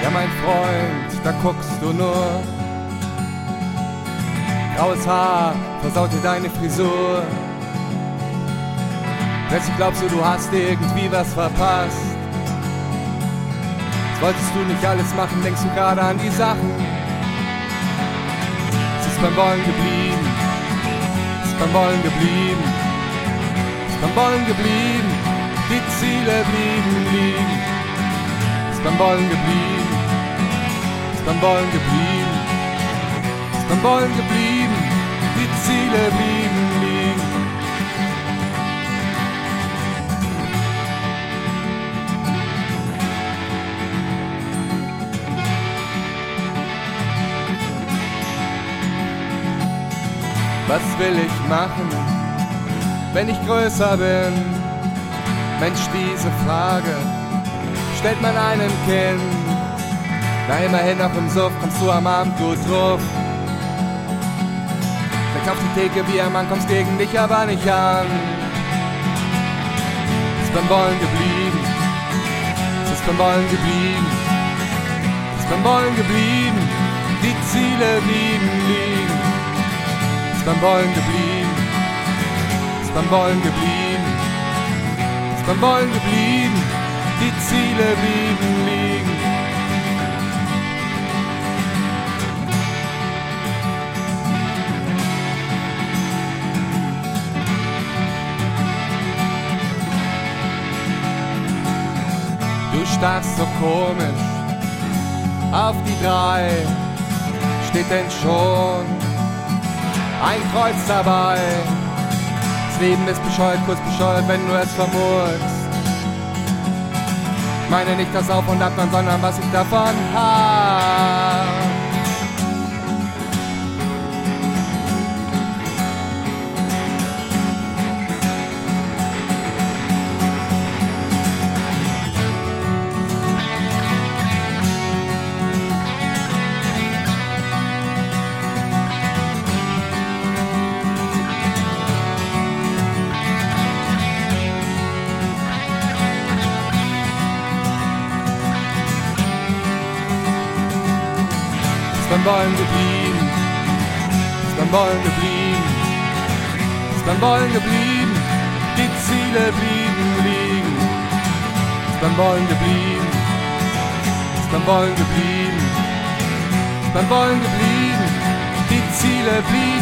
mein Freund, da guckst du nur. Graues Haar versaut dir deine Frisur. Plötzlich glaubst du hast irgendwie was verpasst. Jetzt wolltest du nicht alles machen, denkst du gerade an die Sachen. Es ist beim Wollen geblieben, es ist beim Wollen geblieben, es ist beim Wollen geblieben, die Ziele blieben liegen. Es ist beim Wollen geblieben, es ist beim Wollen geblieben, es ist beim Wollen geblieben, die Ziele blieben liegen. Was will ich machen, wenn ich größer bin? Mensch, diese Frage stellt man einem Kind. Na, immerhin noch im Suff kommst du am Abend gut drauf. Steckst auf die Theke wie ein Mann, kommst gegen dich aber nicht an. Es ist beim Wollen geblieben, es ist beim Wollen geblieben, es ist beim Wollen geblieben, die Ziele blieben liegen. Es ist beim Wollen geblieben, es ist beim Wollen geblieben, es ist beim Wollen geblieben, die Ziele blieben liegen. Du starrst so komisch auf die 3, steht denn schon ein Kreuz dabei. Das Leben ist bescheuert, kurz bescheuert, wenn du es vermurkst. Ich meine nicht das Auf und Ab, sondern was ich davon hab. Ist beim Wollen geblieben, ist beim Wollen geblieben, ist beim Wollen geblieben, die Ziele blieben liegen. Ist beim Wollen geblieben, ist beim Wollen geblieben, ist beim Wollen geblieben, die Ziele blieben.